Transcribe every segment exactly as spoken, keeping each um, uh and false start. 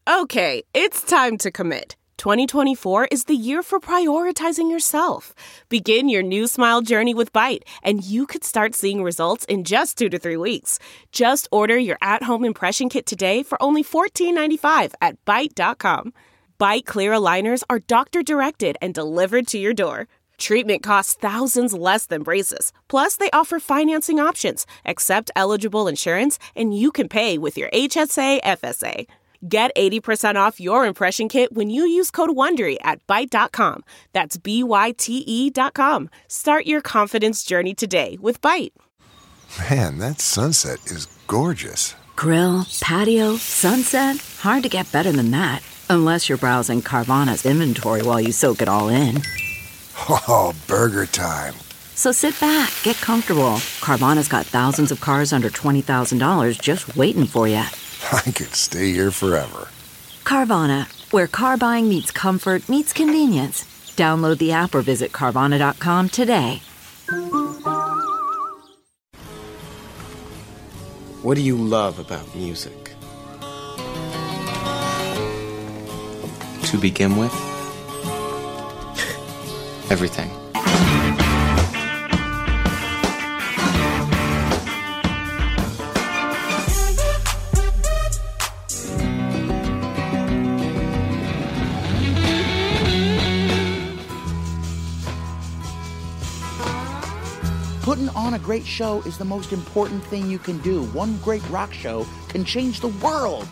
Okay, it's time to commit. twenty twenty-four is the year for prioritizing yourself. Begin your new smile journey with Byte, and you could start seeing results in just two to three weeks. Just order your at-home impression kit today for only fourteen ninety-five at byte dot com. Byte clear aligners are doctor-directed and delivered to your door. Treatment costs thousands less than braces. Plus, they offer financing options, accept eligible insurance, and you can pay with your H S A F S A. Get eighty percent off your impression kit when you use code WONDERY at byte dot com. That's B Y T E dot com. Start your confidence journey today with Byte. Man, that sunset is gorgeous. Grill, patio, sunset. Hard to get better than that. Unless you're browsing Carvana's inventory while you soak it all in. Oh, burger time. So sit back, get comfortable. Carvana's got thousands of cars under twenty thousand dollars just waiting for you. I could stay here forever. Carvana, where car buying meets comfort, meets convenience. Download the app or visit Carvana dot com today. What do you love about music? To begin with, everything. Putting on a great show is the most important thing you can do. One great rock show can change the world.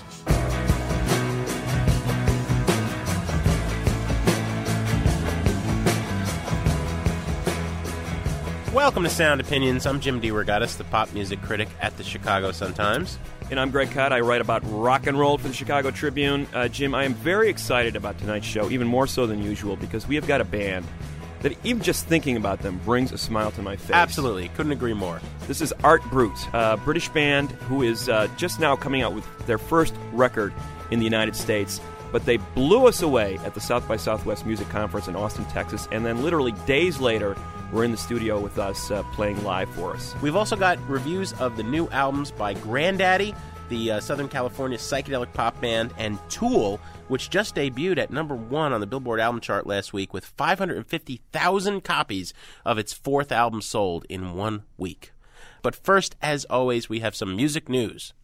Welcome to Sound Opinions. I'm Jim DeRogatis, the pop music critic at the Chicago Sun-Times. And I'm Greg Kot. I write about rock and roll for the Chicago Tribune. Uh, Jim, I am very excited about tonight's show, even more so than usual, because we have got a band that even just thinking about them brings a smile to my face. Absolutely. Couldn't agree more. This is Art Brut, a British band who is uh, just now coming out with their first record in the United States. But they blew us away at the South by Southwest Music Conference in Austin, Texas, and then literally days later, were in the studio with us uh, playing live for us. We've also got reviews of the new albums by Grandaddy, the uh, Southern California psychedelic pop band, and Tool, which just debuted at number one on the Billboard album chart last week with five hundred fifty thousand copies of its fourth album sold in one week. But first, as always, we have some music news.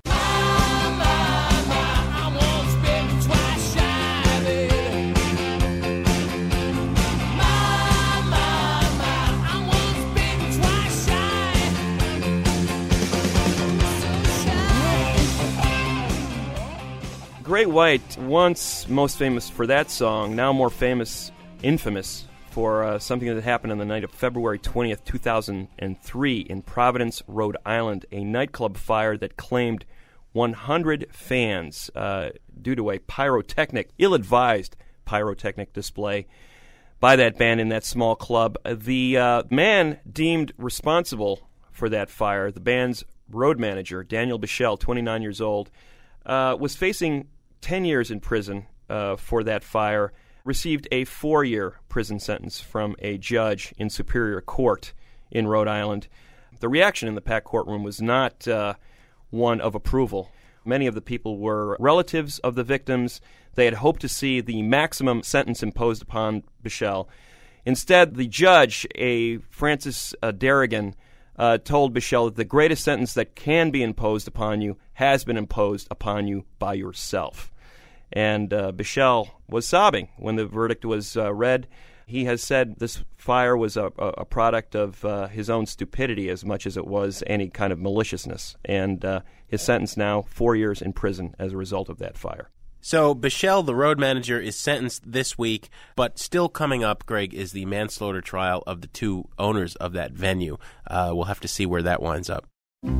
Great White, once most famous for that song, now more famous, infamous, for uh, something that happened on the night of February twentieth, two thousand three in Providence, Rhode Island, a nightclub fire that claimed one hundred fans uh, due to a pyrotechnic, ill-advised pyrotechnic display by that band in that small club. The uh, man deemed responsible for that fire, the band's road manager, Daniel Bichelle, twenty-nine years old, uh, was facing ten years in prison uh, for that fire, received a four-year prison sentence from a judge in Superior Court in Rhode Island. The reaction in the packed courtroom was not uh, one of approval. Many of the people were relatives of the victims. They had hoped to see the maximum sentence imposed upon Bichelle. Instead, the judge, a Francis uh, Darrigan, uh, told Bichelle that the greatest sentence that can be imposed upon you has been imposed upon you by yourself. And uh, Bichelle was sobbing when the verdict was uh, read. He has said this fire was a, a product of uh, his own stupidity as much as it was any kind of maliciousness. And uh, his sentence now, four years in prison as a result of that fire. So Bichelle, the road manager, is sentenced this week, but still coming up, Greg, is the manslaughter trial of the two owners of that venue. Uh, we'll have to see where that winds up.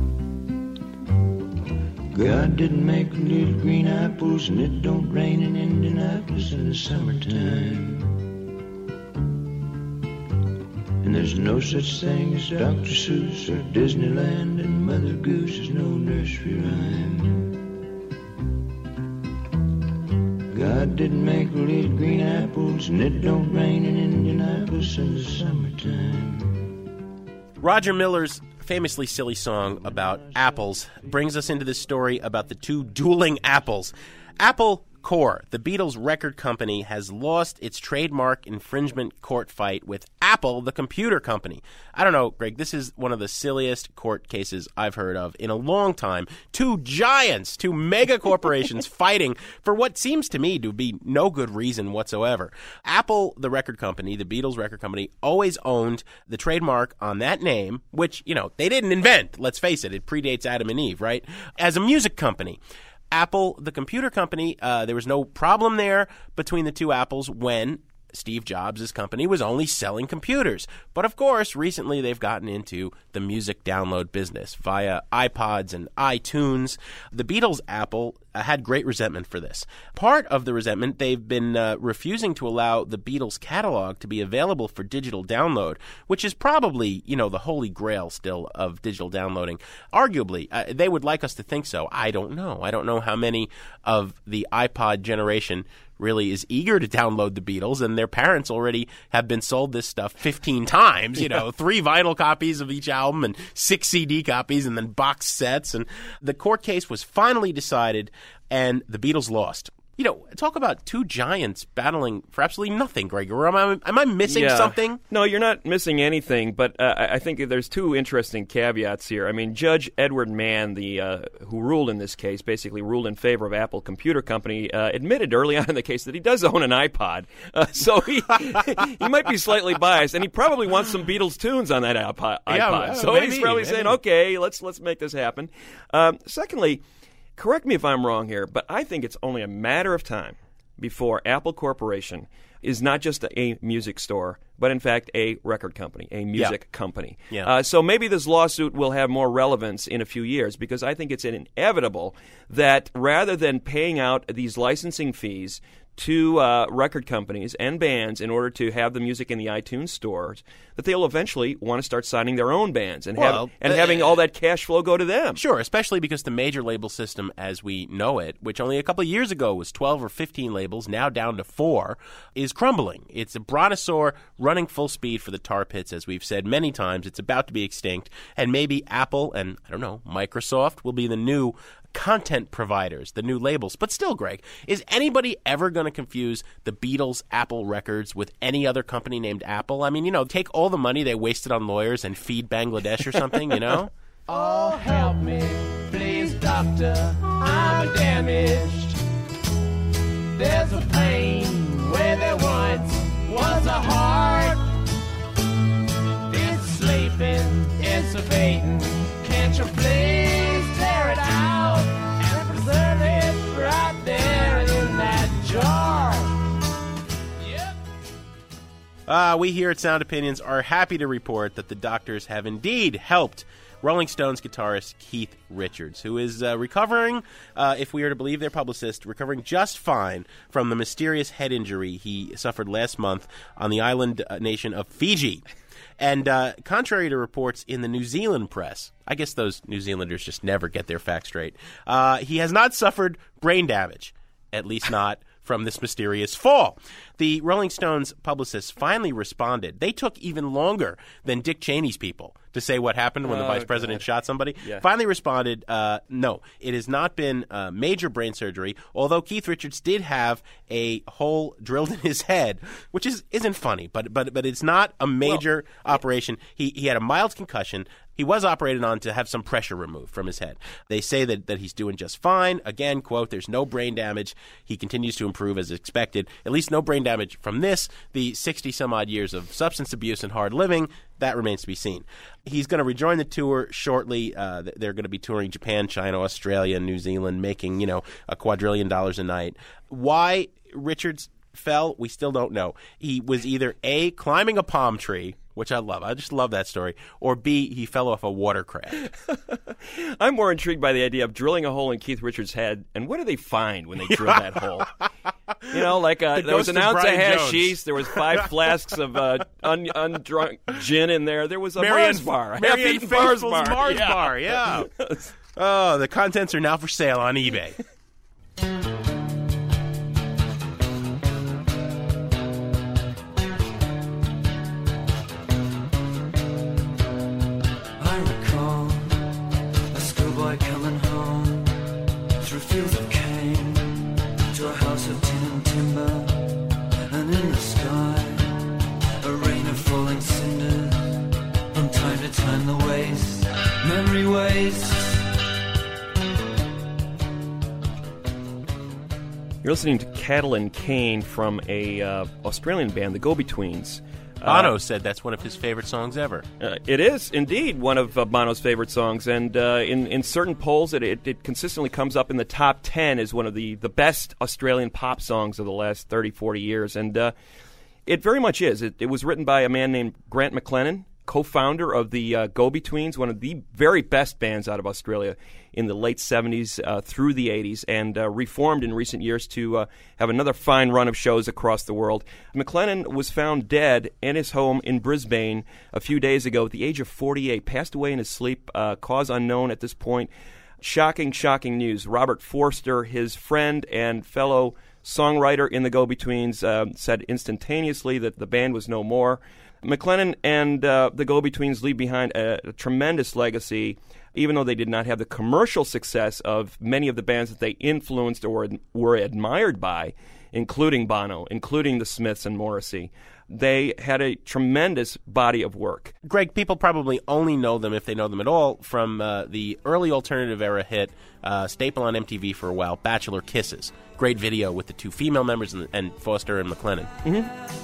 God didn't make little green apples, and it don't rain in Indianapolis in the summertime. And there's no such thing as Doctor Seuss or Disneyland, and Mother Goose is no nursery rhyme. God didn't make little green apples, and it don't rain in Indianapolis in the summertime. Roger Miller's famously silly song about apples brings us into this story about the two dueling apples. Apple Core, the Beatles record company, has lost its trademark infringement court fight with Apple, the computer company. I don't know, Greg, this is one of the silliest court cases I've heard of in a long time. Two giants, two mega corporations fighting for what seems to me to be no good reason whatsoever. Apple, the record company, the Beatles record company, always owned the trademark on that name, which, you know, they didn't invent. Let's face it, it predates Adam and Eve, right? As a music company. Apple, the computer company, uh, there was no problem there between the two Apples when Steve Jobs' company was only selling computers. But of course, recently they've gotten into the music download business via iPods and iTunes. The Beatles, Apple, uh, had great resentment for this. Part of the resentment, they've been uh, refusing to allow the Beatles catalog to be available for digital download, which is probably, you know, the holy grail still of digital downloading. Arguably, uh, they would like us to think so. I don't know. I don't know how many of the iPod generation really is eager to download the Beatles, and their parents already have been sold this stuff fifteen times, you know, yeah. three vinyl copies of each album and six C D copies and then box sets. And the court case was finally decided, and the Beatles lost. You know, talk about two giants battling for absolutely nothing, Greg. Am I, am I missing yeah. something? No, you're not missing anything, but uh, I think there's two interesting caveats here. I mean, Judge Edward Mann, the uh, who ruled in this case, basically ruled in favor of Apple Computer Company, uh, admitted early on in the case that he does own an iPod. Uh, so he he might be slightly biased, and he probably wants some Beatles tunes on that iPod. Yeah, uh, so maybe, he's probably maybe. saying, okay, let's let's make this happen. Um, secondly, correct me if I'm wrong here, but I think it's only a matter of time before Apple Corporation is not just a music store, but in fact a record company, a music yeah. company. Yeah. Uh, so maybe this lawsuit will have more relevance in a few years, because I think it's inevitable that rather than paying out these licensing fees to uh, record companies and bands in order to have the music in the iTunes stores, that they'll eventually want to start signing their own bands and, well, have, and uh, having all that cash flow go to them. Sure, especially because the major label system as we know it, which only a couple of years ago was twelve or fifteen labels, now down to four, is crumbling. It's a brontosaur running full speed for the tar pits, as we've said many times. It's about to be extinct, and maybe Apple and, I don't know, Microsoft will be the new content providers, the new labels. But still, Greg, is anybody ever going to confuse the Beatles Apple Records with any other company named Apple? I mean, you know, take all the money they wasted on lawyers and feed Bangladesh or something, you know? Oh, help me, please, doctor, I'm damaged. There's a pain where there once was a heart. It's sleeping, it's a fading. Can't you please tear it out and preserve it right there in that jar? Yep. Uh, we here at Sound Opinions are happy to report that the doctors have indeed helped Rolling Stones guitarist Keith Richards, who is uh, recovering, uh, if we are to believe their publicist, recovering just fine from the mysterious head injury he suffered last month on the island uh, nation of Fiji. And uh, contrary to reports in the New Zealand press, I guess those New Zealanders just never get their facts straight, uh, he has not suffered brain damage, at least not from this mysterious fall. The Rolling Stones publicists finally responded. They took even longer than Dick Cheney's people to say what happened when oh, the vice president God. shot somebody. Yeah. Finally responded, uh, no, it has not been uh, major brain surgery, although Keith Richards did have a hole drilled in his head, which is, isn't funny, but but but it's not a major well, operation. He, he had a mild concussion. He was operated on to have some pressure removed from his head. They say that, that he's doing just fine. Again, quote, there's no brain damage. He continues to improve as expected. At least no brain damage from this. The sixty-some-odd years of substance abuse and hard living, that remains to be seen. He's going to rejoin the tour shortly. Uh, they're going to be touring Japan, China, Australia, New Zealand, making, you know, a quadrillion dollars a night. Why Richards fell, we still don't know. He was either A, climbing a palm tree, which I love. I just love that story. Or B, he fell off a watercraft. I'm more intrigued by the idea of drilling a hole in Keith Richards' head, and what do they find when they drill that hole? You know, like uh, The there was an ghost of ounce of Brian hashish, Jones. there was five flasks of uh, un- undrunk gin in there, there was a Marianne, Mars bar, a Marianne half-eaten Mars Faithfull's bar. Mars yeah. bar, yeah. Oh, the contents are now for sale on eBay. I recall a schoolboy coming home through fields of cane to a house house of tin and timber, and in the sky, a rain of falling cinders. From time to time the waste, memory wastes. You're listening to Cattle and Cane from a uh, Australian band, the Go-Betweens. Bono Uh, said that's one of his favorite songs ever. Uh, it is indeed one of uh, Bono's favorite songs, and uh, in in certain polls, it, it it consistently comes up in the top ten as one of the, the best Australian pop songs of the last thirty, forty years, and uh, it very much is. It, it was written by a man named Grant McLennan, co-founder of the uh, Go-Betweens, one of the very best bands out of Australia in the late seventies uh, through the eighties, and uh, reformed in recent years to uh, have another fine run of shows across the world. McLennan was found dead in his home in Brisbane a few days ago at the age of forty-eight, passed away in his sleep, uh, cause unknown at this point. Shocking, shocking news. Robert Forster, his friend and fellow songwriter in the Go-Betweens, uh, said instantaneously that the band was no more. McLennan and uh, the Go-Betweens leave behind a, a tremendous legacy, even though they did not have the commercial success of many of the bands that they influenced or ad- were admired by, including Bono, including the Smiths and Morrissey. They had a tremendous body of work. Greg, people probably only know them, if they know them at all, from uh, the early alternative era hit, uh, staple on M T V for a while, Bachelor Kisses. Great video with the two female members and, and Foster and McLennan. Mm-hmm.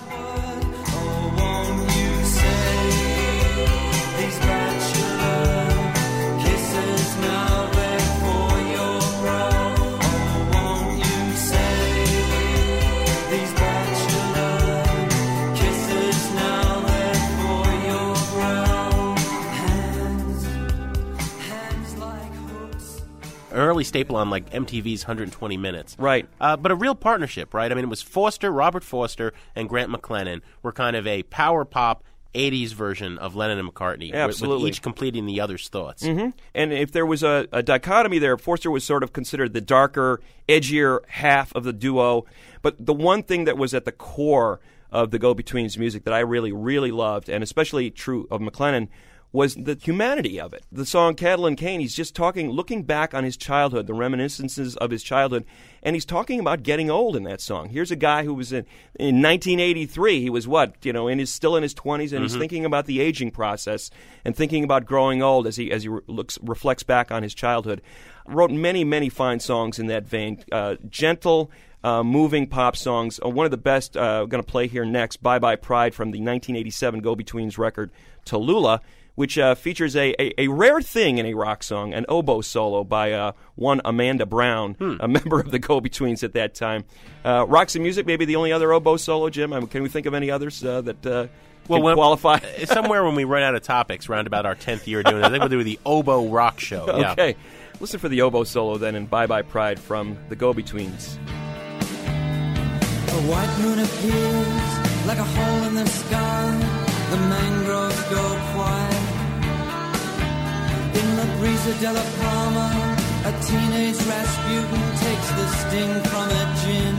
Early staple on like M T V's one hundred twenty minutes. Right. Uh, but a real partnership, right? I mean, it was Foster, Robert Foster, and Grant McLennan were kind of a power pop eighties version of Lennon and McCartney. Absolutely. With each completing the other's thoughts. Mm-hmm. And if there was a, a dichotomy there, Forster was sort of considered the darker, edgier half of the duo. But the one thing that was at the core of the Go-Betweens music that I really, really loved, and especially true of McLennan, was the humanity of it. The song Cattle and Cane, he's just talking, looking back on his childhood, the reminiscences of his childhood, and he's talking about getting old in that song. Here's a guy who was in, in nineteen eighty-three, he was what, you know, in his, still in his twenties, and mm-hmm. he's thinking about the aging process and thinking about growing old as he as he re- looks reflects back on his childhood. Wrote many, many fine songs in that vein. Uh, gentle, uh, moving pop songs. Uh, one of the best, uh, I'm going to play here next, Bye Bye Pride from the nineteen eighty-seven Go-Betweens record, Tallulah, which uh, features a, a, a rare thing in a rock song, an oboe solo by uh, one Amanda Brown, hmm. a member of the Go-Betweens at that time. Uh, Roxy Music, maybe the only other oboe solo, Jim? I mean, can we think of any others uh, that uh, well, can when, qualify? Somewhere when we run out of topics, around about our tenth year doing it, I think we'll do the Oboe Rock Show. Okay. Yeah. Listen for the oboe solo then in Bye Bye Pride from the Go-Betweens. A white moon appears like a hole in the sky. The mangroves go quiet. In La Brisa de la Palma, a teenage Rasputin takes the sting from a gin.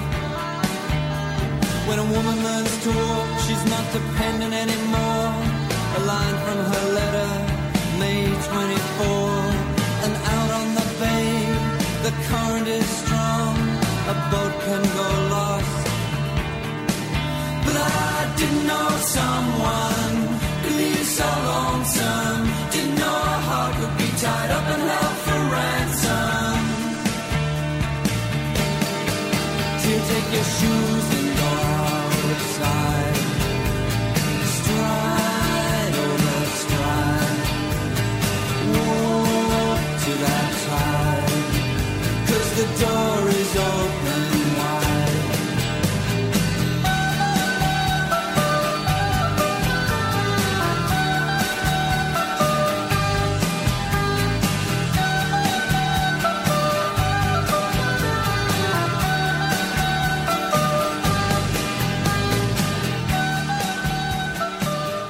When a woman learns to walk, she's not dependent anymore. A line from her letter, May twenty-fourth. And out on the bay, the current is strong. A boat can go lost. But I didn't know someone could leave so lonesome. Didn't know a heart would be tied up and held for ransom. Till take your shoes and go outside. Stride over stride. Walk to that tide. 'Cause the door is open wide.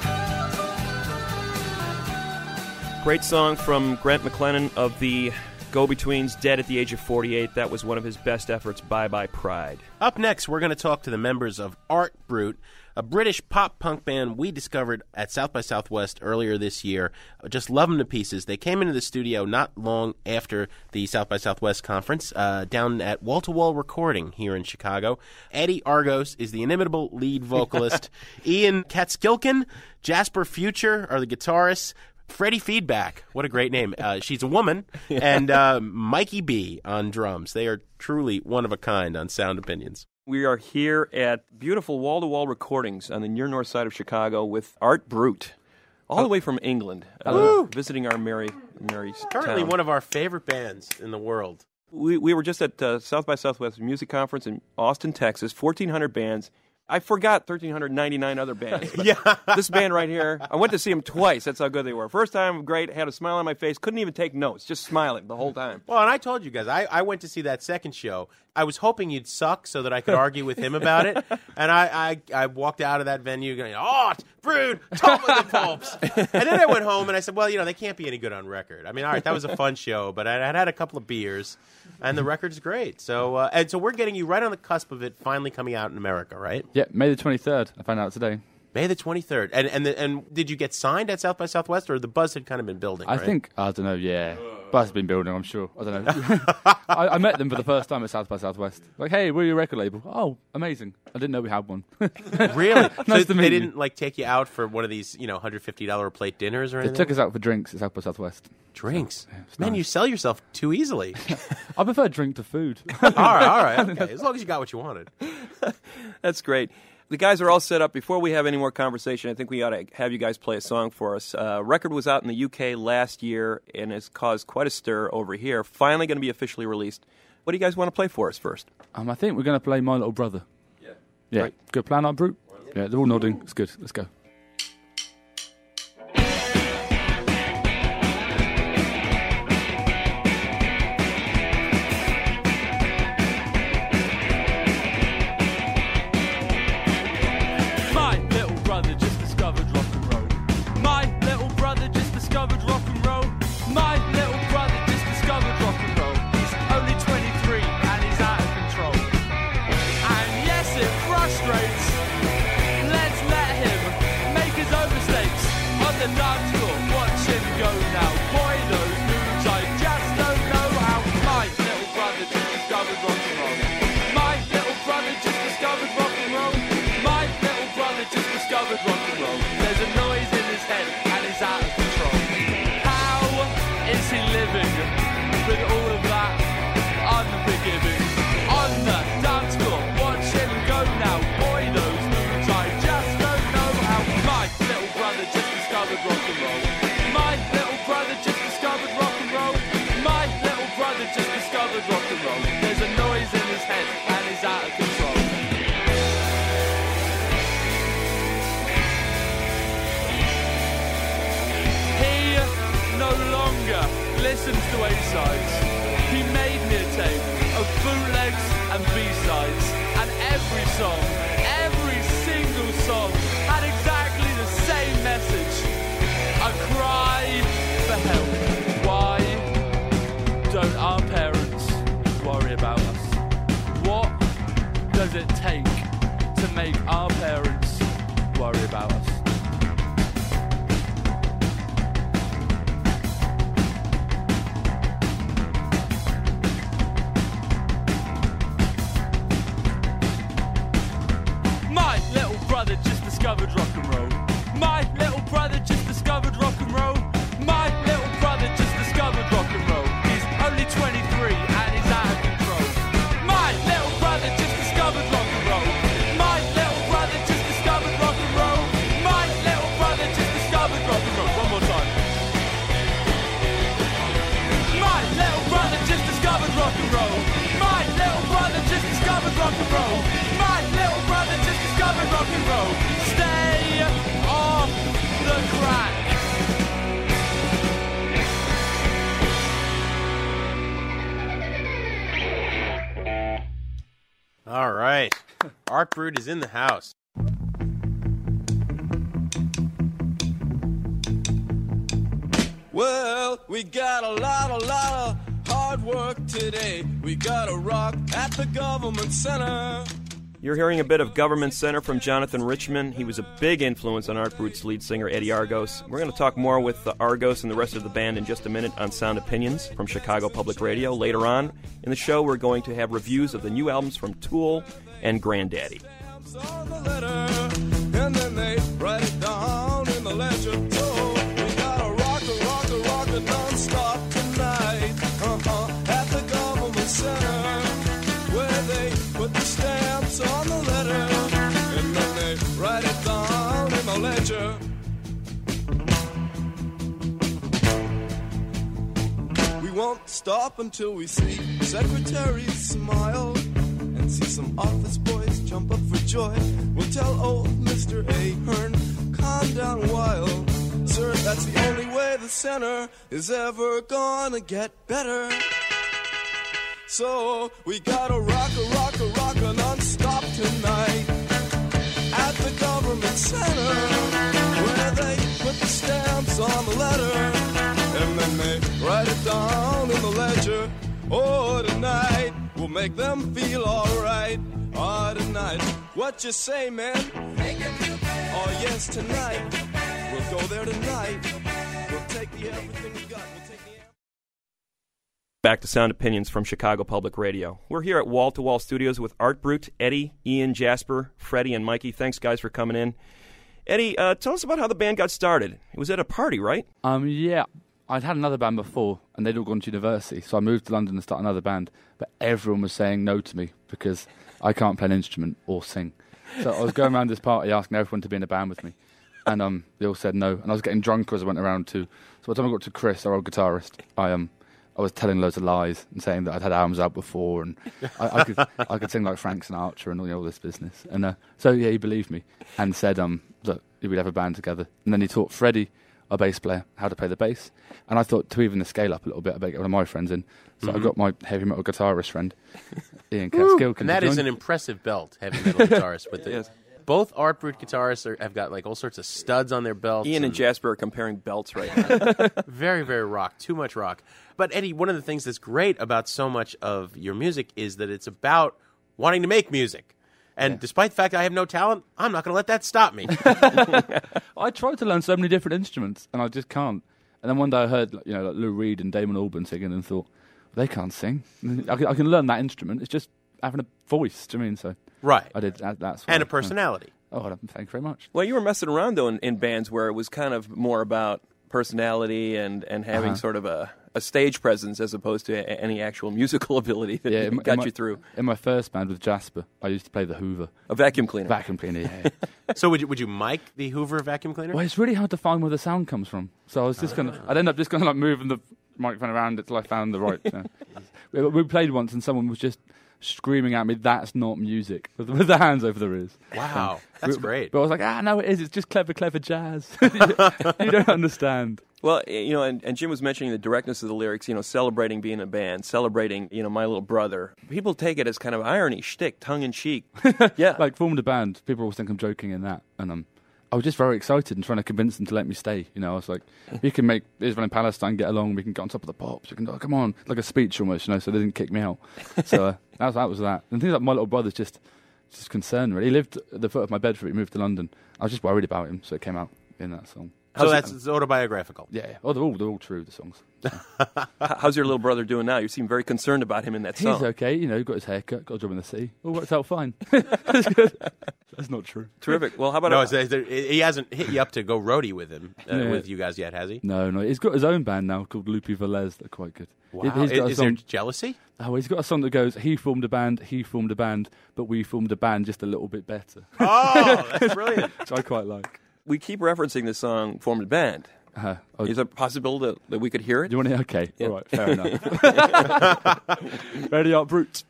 Great song from Grant McLennan of the Go-Betweens, dead at the age of forty-eight. That was one of his best efforts. Bye Bye Pride. Up next, we're going to talk to the members of Art Brut, a British pop-punk band we discovered at South by Southwest earlier this year. Just love them to pieces. They came into the studio not long after the South by Southwest conference, uh, down at Wall to Wall Recording here in Chicago. Eddie Argos is the inimitable lead vocalist. Ian Catskilkin, Jasper Future are the guitarists. Freddie Feedback, what a great name. Uh, she's a woman. And uh, Mikey B on drums. They are truly one of a kind on Sound Opinions. We are here at beautiful wall-to-wall recordings on the near north side of Chicago with Art Brut, all the way from England, uh, visiting our merry, merry Currently town. one of our favorite bands in the world. We we were just at uh, South by Southwest Music Conference in Austin, Texas, fourteen hundred bands. I forgot one thousand three hundred ninety-nine other bands. But yeah. This band right here, I went to see them twice. That's how good they were. First time, great, had a smile on my face, couldn't even take notes, just smiling the whole time. Well, and I told you guys, I, I went to see that second show. I was hoping you'd suck so that I could argue with him about it. And I, I, I walked out of that venue going, oh, Brood, top of the Popes. And then I went home and I said, well, you know, they can't be any good on record. I mean, all right, that was a fun show, but I, I'd had a couple of beers, and the record's great. So, uh, and so we're getting you right on the cusp of it finally coming out in America, right? Yeah, May the twenty-third. I found out today. May the twenty-third. And and the, and did you get signed at South by Southwest, or the buzz had kind of been building, I right? think, I don't know, yeah. Buzz has been building, I'm sure. I don't know. I, I met them for the first time at South by Southwest. Like, hey, we're your record label. Oh, amazing. I didn't know we had one. Really? Nice So to meet they you. didn't like take you out for one of these, you know, one hundred fifty dollars a plate dinners or They anything? took us out for drinks at South by Southwest. Drinks? Yeah, it's Man, nice. you sell yourself too easily. I prefer drink to food. all right, all right. Okay. As long as you got what you wanted. That's great. The guys are all set up. Before we have any more conversation, I think we ought to have you guys play a song for us. Uh, record was out in the U K last year and has caused quite a stir over here. Finally going to be officially released. What do you guys want to play for us first? Um, I think we're going to play My Little Brother. Yeah. Yeah. Great. Good plan, Art Brut? Yeah, they're all nodding. It's good. Let's go. My little brother just discovered rock and roll. My little brother just discovered rock and roll. My little brother just discovered rock and roll. He's only twenty-three and he's out of control. And yes, it frustrates. Let's let him make his own mistakes on the dance floor. Watch him go now. Boy, those moves I just don't know how. My little brother just discovered rock and roll. My little brother just discovered rock and roll. My little brother just discovered rock and roll. There's a noise in his head and he's out of control. How is he living with all of that unforgiving? On the dance floor, watch him go now. Boy, those moves I just don't know how. My little brother just discovered rock and roll. My little brother just discovered rock and roll. My little brother just discovered rock and roll. There's a noise in his head and he's out of control. He no longer listens to A-sides. He made me a tape of bootlegs and B-sides. And every song, every single song had exactly the same message. A cry for help. Why don't our parents worry about us? What does it take to make our parents worry about us? My little brother just discovered rock and roll. My little brother just discovered rock and roll. My little brother just discovered rock and roll. He's only twenty-three and he's out of control. My little brother just discovered rock and roll. My little brother just discovered rock and roll. My little brother just discovered rock and roll. One more time. My little brother just discovered rock and roll. My little brother just discovered rock and roll. My little brother just discovered rock and roll. Stay off the crack. All right. Art Brut is in the house. Well, we got a lot, a lot of hard hard work today. We gotta rock at the government center. You're hearing a bit of Government Center from Jonathan Richman. He was a big influence on Art Brut's lead singer, Eddie Argos. We're going to talk more with the Argos and the rest of the band in just a minute on Sound Opinions from Chicago Public Radio. Later on in the show, we're going to have reviews of the new albums from Tool and Grandaddy. On the letter, and then they write it down in the ledger. So we gotta rock a rock a rock a non-stop tonight. Uh-huh, at the government center, where they put the stamps on the letter, and then they write it down in the ledger. We won't stop until we see secretaries smile and see some office boys jump up for joy. We'll tell old Mister Ahern, calm down while, sir, that's the only way the center is ever gonna get better. So we gotta rock a rock a rock a non-stop tonight at the government center, where they put the stamps on the letter, and then they write it down in the ledger. Oh, tonight we'll make them feel alright. Oh, tonight, what you say, man? Oh, yes, tonight we'll go there tonight. We'll take the everything we got. We'll take the Back to Sound Opinions from Chicago Public Radio. We're here at Wall to Wall Studios with Art Brut, Eddie, Ian, Jasper, Freddie, and Mikey. Thanks, guys, for coming in. Eddie, uh, tell us about how the band got started. It was at a party, right? Um, yeah. I'd had another band before, and they'd all gone to university, so I moved to London to start another band, but everyone was saying no to me because I can't play an instrument or sing. So I was going around this party asking everyone to be in a band with me, and um, they all said no, and I was getting drunker as I went around too. So by the time I got to Chris, our old guitarist, I um, I was telling loads of lies and saying that I'd had albums out before, and I, I could I could sing like Frank Sinatra and all, you know, all this business. And uh, so yeah, he believed me and said um, look, we'd have a band together. And then he taught Freddie, our bass player, how to play the bass. And I thought to even the scale up a little bit, I better get one of my friends in. So mm-hmm. I got my heavy metal guitarist friend, Ian Catskill. And that is an impressive belt, heavy metal guitarist. With the, yes. Both Art Brut guitarists are, have got like all sorts of studs on their belts. Ian and, and Jasper are comparing belts right now. Very, very rock. Too much rock. But Eddie, one of the things that's great about so much of your music is that it's about wanting to make music. And yeah. despite the fact that I have no talent, I'm not going to let that stop me. I tried to learn so many different instruments, and I just can't. And then one day I heard, you know, like Lou Reed and Damon Albarn singing, and thought, well, they can't sing. I can, I can learn that instrument. It's just having a voice. Do you mean so? Right. I did. That, that's and I, a personality. Uh, oh, thank you very much. Well, you were messing around though in, in bands where it was kind of more about personality and, and having uh-huh. sort of a, a stage presence as opposed to a, any actual musical ability that yeah, got my, you through. In my first band with Jasper, I used to play the Hoover. A vacuum cleaner. Vacuum cleaner, yeah. So would you would you mic the Hoover vacuum cleaner? Well, it's really hard to find where the sound comes from. So I was just oh. going to, I'd end up just going to like moving the microphone around until I found the right. Uh, we, we played once and someone was just screaming at me, that's not music, with, with the hands over their ears. Wow, um, that's we, great. But I was like, ah, no, it is. It's just clever, clever jazz. You don't understand. Well, you know, and, and Jim was mentioning the directness of the lyrics, you know, celebrating being a band, celebrating, you know, my little brother. People take it as kind of irony, shtick, tongue-in-cheek. Yeah. Like, formed a band, people always think I'm joking in that. And um, I was just very excited and trying to convince them to let me stay. You know, I was like, we can make Israel and Palestine get along, we can get on top of the pops, we can, oh, come on, like a speech almost, you know, so they didn't kick me out. So uh, that, was, that was that. And things like my little brother's just, just concerned, really. He lived at the foot of my bed before he moved to London. I was just worried about him, so it came out in that song. So that's it's autobiographical. Yeah, yeah. Oh, they're all, they're all true, the songs. So. How's your little brother doing now? You seem very concerned about him in that song. He's okay, you know, he got his haircut, got a job in the city. All works out fine. That's good. That's not true. Terrific. Well, how about... No, a, it's, it's, he hasn't hit you up to go roadie with him, uh, yeah. with you guys yet, has he? No, no. He's got his own band now called Loopy Velez. They're quite good. Wow. He's got is, is there jealousy? Oh, he's got a song that goes, he formed a band, he formed a band, but we formed a band just a little bit better. Oh, that's brilliant. Which I quite like. We keep referencing the song Formed a Band. Uh, oh, Is there a possibility that, that we could hear it? Do you want to hear? Okay, yeah. All right, fair enough. Ready, Art Brut.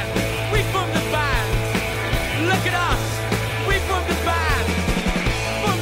Look at us, we formed a band.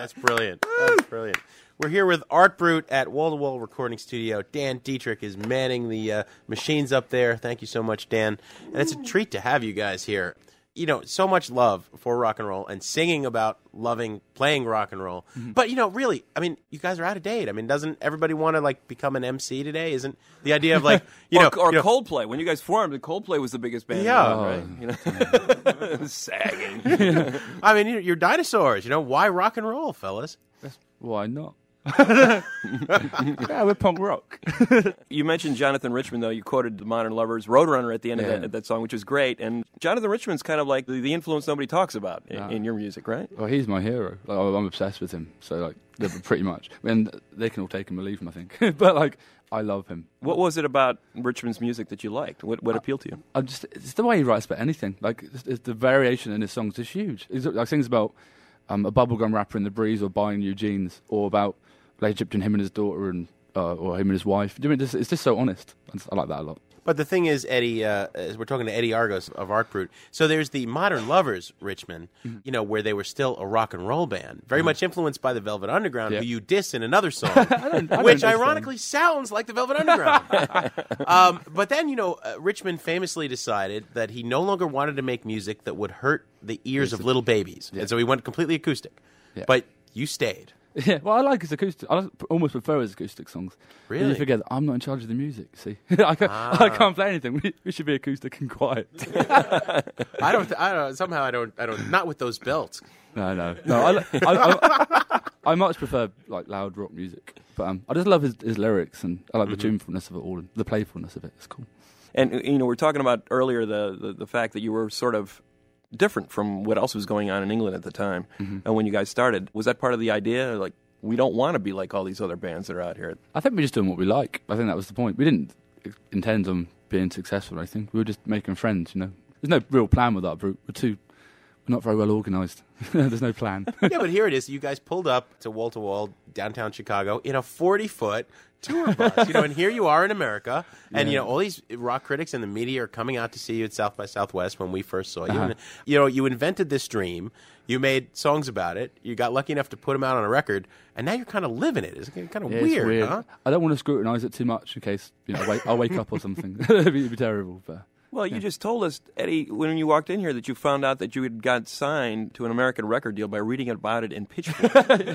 That's brilliant. That's brilliant. We're here with Art Brut at Wall to Wall Recording Studio. Dan Dietrich is manning the uh, machines up there. Thank you so much, Dan. And it's a treat to have you guys here. You know, so much love for rock and roll and singing about loving playing rock and roll. Mm-hmm. But, you know, really, I mean, you guys are out of date. I mean, doesn't everybody want to, like, become an M C today? Isn't the idea of, like, you or, know... Or you know, Coldplay. When you guys formed, Coldplay was the biggest band. Yeah. Oh. Right? You know? Sagging. I mean, you're, you're dinosaurs. You know, why rock and roll, fellas? Why not? Yeah, we're punk rock. You mentioned Jonathan Richman, though. You quoted the Modern Lovers' Roadrunner at the end yeah. of that, that song, which was great. And Jonathan Richman's kind of like the, the influence nobody talks about in, yeah. in your music, right? Well, he's my hero. Like, I'm obsessed with him. So, like, pretty much. And they can all take him or leave him, I think. But, like, I love him. What was it about Richman's music that you liked? What, what appealed to you? I just It's the way he writes about anything. Like, it's, it's the variation in his songs is huge. He's, like, sings about um, a bubblegum rapper in the breeze or buying new jeans, or about relationship between him and his daughter, and uh, or him and his wife. I mean, it's, it's just so honest. I like that a lot. But the thing is, Eddie, uh, as we're talking to Eddie Argos of Art Brut, so there's the Modern Lovers, Richmond, mm-hmm. you know, where they were still a rock and roll band, very mm-hmm. much influenced by the Velvet Underground, yeah. who you diss in another song, I don't, I which don't ironically sounds like the Velvet Underground. um, but then, you know, uh, Richmond famously decided that he no longer wanted to make music that would hurt the ears of little babies, yeah. and so he went completely acoustic. Yeah. But you stayed. Yeah, well, I like his acoustic. I almost prefer his acoustic songs. Really? And you forget that I'm not in charge of the music, see? I, can't, ah. I can't play anything. We, we should be acoustic and quiet. I don't, I don't, somehow I don't, I don't, not with those belts. No, no. no I, I, I, I much prefer, like, loud rock music. But um, I just love his, his lyrics, and I like mm-hmm. the tunefulness of it all, and the playfulness of it. It's cool. And, you know, we were talking about earlier the, the, the fact that you were sort of different from what else was going on in England at the time. Mm-hmm. And when you guys started, was that part of the idea? Like, we don't want to be like all these other bands that are out here. I think we're just doing what we like. I think that was the point. We didn't intend on being successful, I think. We were just making friends, you know. There's no real plan with that group. We're too... We're not very well organised. There's no plan. Yeah, but here it is. You guys pulled up to Wall to Wall, downtown Chicago, in a forty-foot tour bus. You know, and here you are in America, and, yeah. you know, all these rock critics and the media are coming out to see you at South by Southwest when we first saw you. Uh-huh. And, you know, you invented this dream. You made songs about it. You got lucky enough to put them out on a record, and now you're kind of living it. It's kind of yeah, weird, weird, huh? I don't want to scrutinise it too much in case, you know, I wake, I'll wake up or something. It'd, be, it'd be terrible, but... Well, you yeah. just told us, Eddie, when you walked in here, that you found out that you had got signed to an American record deal by reading about it in Pitchfork.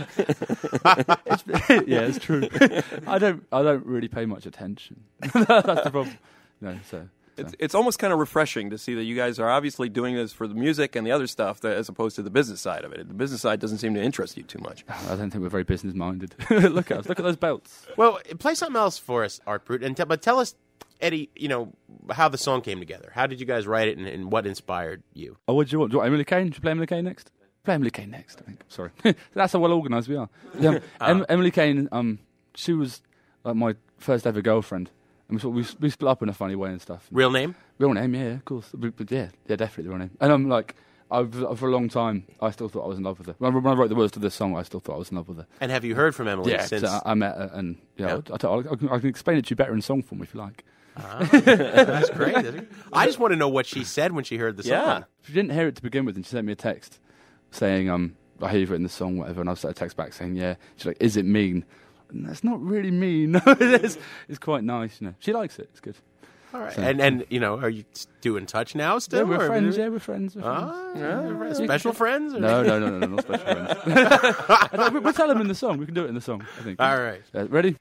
it's, yeah, it's true. I don't, I don't really pay much attention. That's the problem. No, so, so. It's, it's almost kind of refreshing to see that you guys are obviously doing this for the music and the other stuff, that, as opposed to the business side of it. The business side doesn't seem to interest you too much. I don't think we're very business minded. Look at us. Look at those belts. Well, play something else for us, Art Brut, and t- but tell us, Eddie, you know, how the song came together. How did you guys write it, and, and what inspired you? Oh, what do you want? Do you want Emily Kane? Should we play Emily Kane next? Play Emily Kane next, I think. Sorry. That's how well organised we are. Um, uh, em- Emily Kane, um, she was like my first ever girlfriend. And we, sort of, we, we split up in a funny way and stuff. Real name? Real name, yeah, of course. But, but yeah, yeah, definitely the real name. And I'm like, I've, for a long time, I still thought I was in love with her. When I, when I wrote the words to this song, I still thought I was in love with her. And have you heard from Emily yeah, since? So I, I met her, and yeah, yeah. I, I, I, can, I can explain it to you better in song form if you like. Ah, that's great. I just want to know what she said when she heard the song. Yeah. She didn't hear it to begin with, and she sent me a text saying, um, I hear you've written the song, whatever, and I sent a text back saying, yeah. She's like, is it mean? And that's not really mean. No, it is. It's quite nice, you know. She likes it. It's good. All right. So, and, and, you know, are you still in touch now still? Yeah, we're or friends. Yeah, we're friends. We're friends. Ah, yeah, yeah. Special friends? Or? No, no, no, no, no, not special friends. We'll tell them in the song. We can do it in the song, I think. All right. Uh, ready?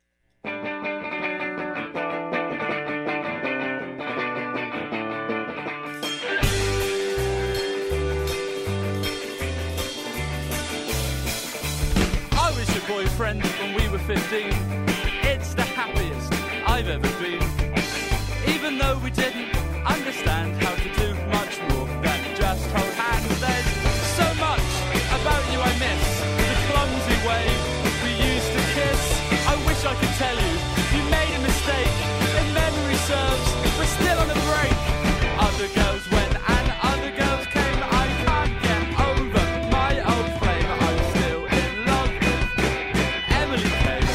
I was your boyfriend when we were fifteen. It's the happiest I've ever been. Even though we didn't understand how to do much more than just hold hands. There's so much about you I miss. The clumsy way we used to kiss. I wish I could tell you you made a mistake. If memory serves, we're still on a break. Other girls went and other girls came. I can't get over my old flame. I'm still in love with Emily Kane.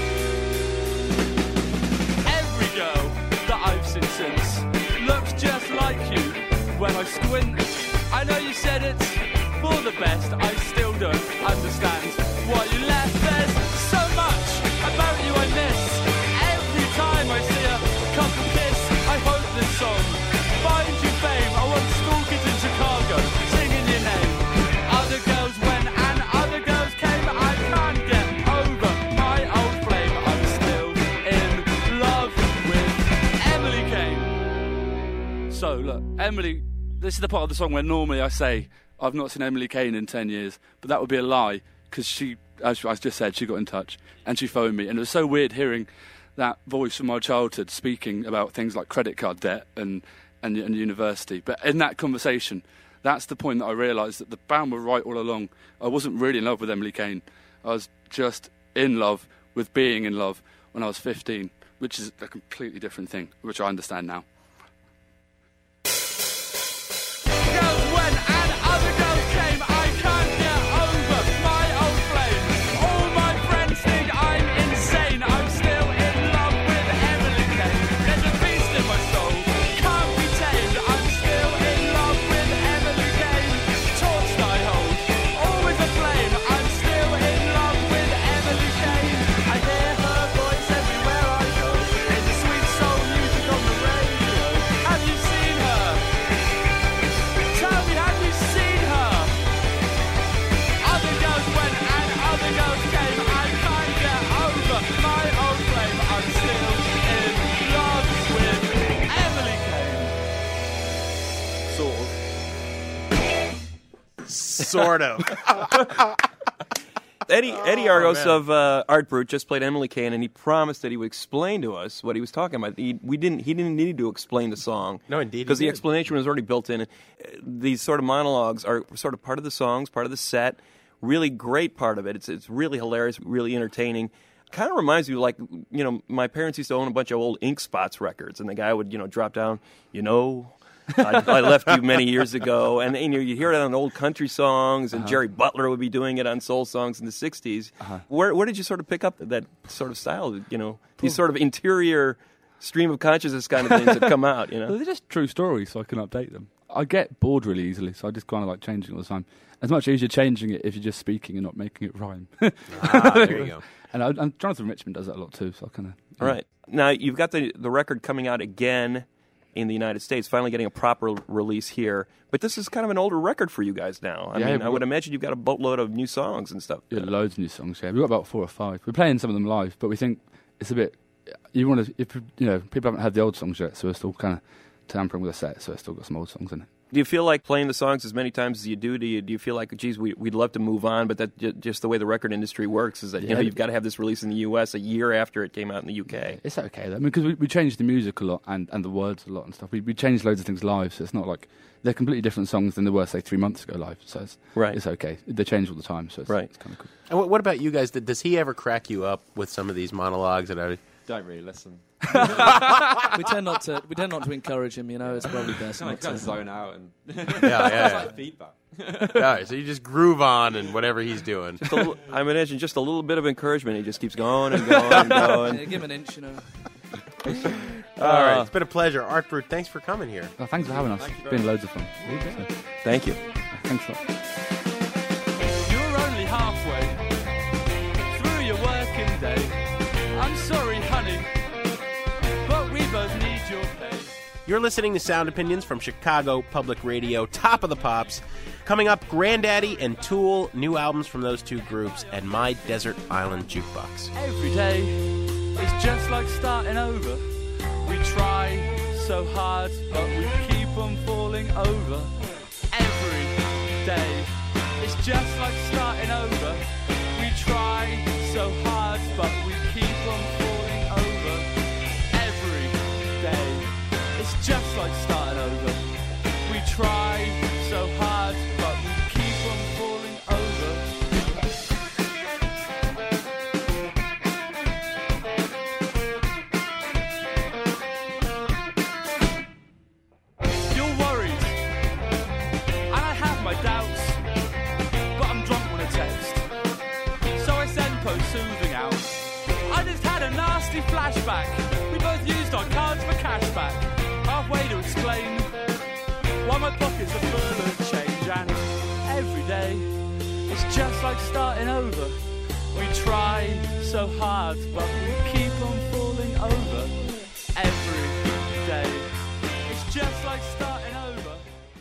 Every girl that I've seen since looks just like you when I squint. I know you said it's for the best. I still don't understand why you left. There's so much about you I miss. Every time I see a couple kiss, I hope this song finds you fame. I want school kids in Chicago singing your name. Other girls went and other girls came. I can't get over my old flame. I'm still in love with Emily Kane. So look, Emily, this is the part of the song where normally I say I've not seen Emily Kane in ten years, but that would be a lie, because she, as I just said, she got in touch and she phoned me, and it was so weird hearing that voice from my childhood speaking about things like credit card debt and, and, and university. But in that conversation, that's the point that I realised that the band were right all along. I wasn't really in love with Emily Kane. I was just in love with being in love when I was fifteen, which is a completely different thing, which I understand now. Sort of. Eddie Eddie Argos man. of uh, Art Brut just played Emily Kane, and he promised that he would explain to us what he was talking about. He, we didn't. He didn't need to explain the song. No, indeed, he because the did. explanation was already built in. Uh, These sort of monologues are sort of part of the songs, part of the set. Really great part of it. It's it's really hilarious, really entertaining. Kind of reminds me, like, you know, my parents used to own a bunch of old Ink Spots records, and the guy would, you know, drop down, you know. I, I left you many years ago, and, and you, you hear it on old country songs, and Uh-huh. Jerry Butler would be doing it on soul songs in the sixties. Uh-huh. Where where did you sort of pick up that sort of style? You know, these sort of interior stream of consciousness kind of things that come out. You know, Well, they're just true stories, so I can update them. I get bored really easily, so I just kind of like changing all the time. It's much easier changing it if you're just speaking and not making it rhyme. Ah, there you go. And I, and Jonathan Richman does that a lot too, so I kind of. All right. Now you've got the the record coming out again in the United States, finally getting a proper release here. But this is kind of an older record for you guys now. I Yeah, mean, we- I would imagine you've got a boatload of new songs and stuff. Yeah, loads of new songs. Yeah, we've got about four or five. We're playing some of them live, but we think it's a bit. You want to, if you know, people haven't had the old songs yet, so we're still kind of tampering with the set. So it's still got some old songs in it. Do you feel like playing the songs as many times as you do? Do you, do you feel like, geez, we, we'd love to move on, but that j- just the way the record industry works is that, you Yeah. know, you've got to have this release in the U S a year after it came out in the U K. It's okay though, I mean, because we, we changed the music a lot and, and the words a lot and stuff. We we changed loads of things live, so it's not like they're completely different songs than they were, say, three months ago live. So it's Right. it's okay. They change all the time, so it's, Right. it's kind of cool. And what, what about you guys? Did- Does he ever crack you up with some of these monologues that I don't really listen? we tend not to. We tend not to encourage him. You know, it's probably best Kind not of, kind to. of zone out and Yeah, yeah, It's yeah. like feedback. All right, so you just groove on and whatever he's doing. Just a little, I imagine just a little bit of encouragement. He just keeps going and going and going. Yeah, give him an inch, you know. All right, it's been a pleasure. Art Brut, thanks for coming here. Oh, thanks for having us. Thank you It's very been much. loads of fun. So, Thank you. thanks a lot. You're only halfway through your working day. I'm sorry, honey, but we both need your pay. You're listening to Sound Opinions from Chicago Public Radio, Top of the Pops. Coming up, Grandaddy and Tool, new albums from those two groups, and My Desert Island Jukebox. Every day is just like starting over. We try so hard, but we keep on falling over. Every day is just like starting over. We try so hard, but we keep on falling over. Every day is just like starting over. We try so hard, but we keep on falling over. You're worried, and I have my doubts, but I'm drunk when I text, so I send post soothing out. I just had a nasty flashback. We both used our cards for cashback. Halfway to explain why my pockets are full of change, and every day just like starting over. We try so hard, but we keep on falling over every day. It's just like starting over.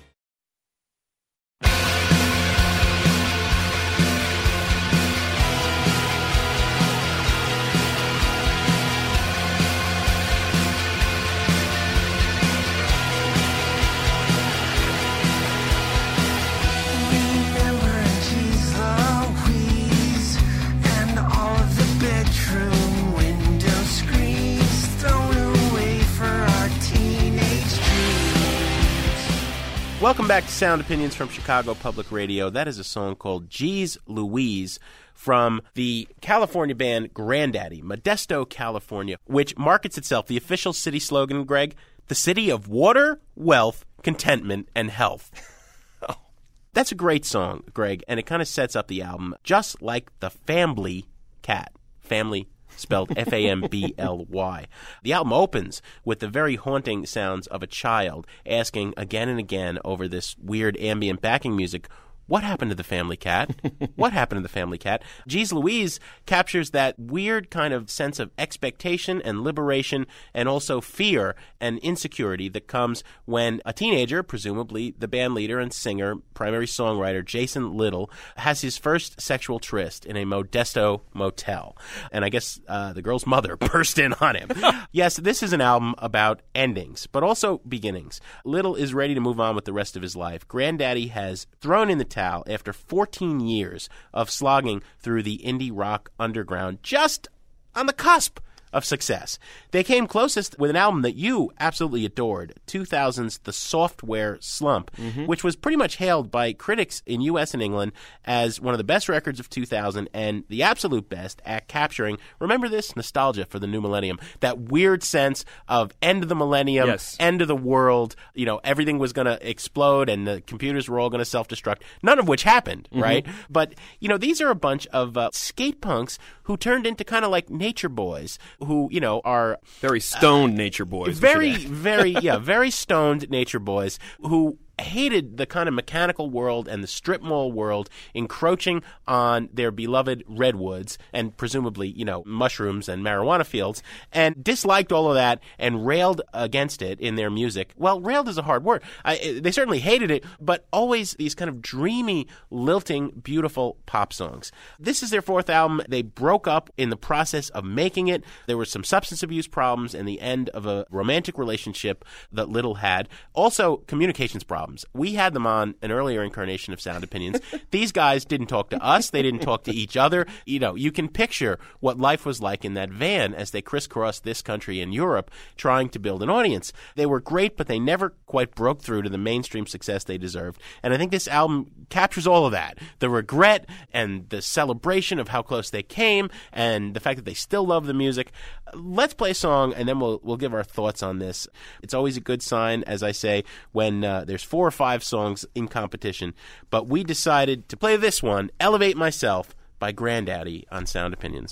Welcome back to Sound Opinions from Chicago Public Radio. That is a song called Geez Louise from the California band Grandaddy, Modesto, California, which markets itself, the official city slogan, Greg, the city of water, wealth, contentment, and health. Oh. That's a great song, Greg, and it kind of sets up the album just like the Family Cat. Family spelled F A M B L Y. The album opens with the very haunting sounds of a child asking again and again over this weird ambient backing music, what happened to the Family Cat? What happened to the Family Cat? Geez Louise captures that weird kind of sense of expectation and liberation and also fear and insecurity that comes when a teenager, presumably the band leader and singer, primary songwriter Jason Little, has his first sexual tryst in a Modesto motel. And I guess uh, the girl's mother burst in on him. Yes, this is an album about endings, but also beginnings. Little is ready to move on with the rest of his life. Grandaddy has thrown in the after fourteen years of slogging through the indie rock underground, just on the cusp of success. They came closest with an album that you absolutely adored, two thousand's The Software Slump, mm-hmm. which was pretty much hailed by critics in U S and England as one of the best records of two thousand and the absolute best at capturing, remember this, nostalgia for the new millennium, that weird sense of end of the millennium, yes. end of the world, you know, everything was going to explode and the computers were all going to self-destruct, none of which happened, mm-hmm. right? But, you know, these are a bunch of uh, skate punks who turned into kind of like nature boys, who, you know, are very stoned uh, nature boys. Very, very, yeah, very stoned nature boys who hated the kind of mechanical world and the strip mall world encroaching on their beloved redwoods and presumably, you know, mushrooms and marijuana fields, and disliked all of that and railed against it in their music. Well, railed is a hard word. I, they certainly hated it, but always these kind of dreamy, lilting, beautiful pop songs. This is their fourth album. They broke up in the process of making it. There were some substance abuse problems and the end of a romantic relationship that Little had. Also, communications problems. We had them on an earlier incarnation of Sound Opinions. These guys didn't talk to us. They didn't talk to each other. You know, you can picture what life was like in that van as they crisscrossed this country and Europe trying to build an audience. They were great, but they never quite broke through to the mainstream success they deserved. And I think this album captures all of that. The regret and the celebration of how close they came and the fact that they still love the music. Let's play a song, and then we'll we'll give our thoughts on this. It's always a good sign, as I say, when uh, there's four or five songs in competition. But we decided to play this one, Elevate Myself, by Grandaddy on Sound Opinions.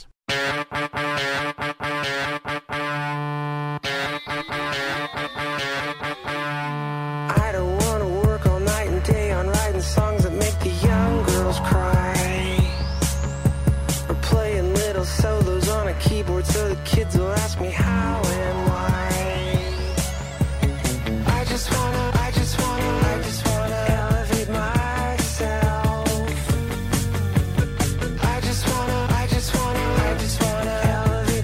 I don't want to work all night and day on writing songs that make the young girls cry, or playing little solos on a keyboard so the kids will ask me how and why. I just wanna, I just wanna, I just wanna elevate myself. I just wanna, I just wanna, I just wanna elevate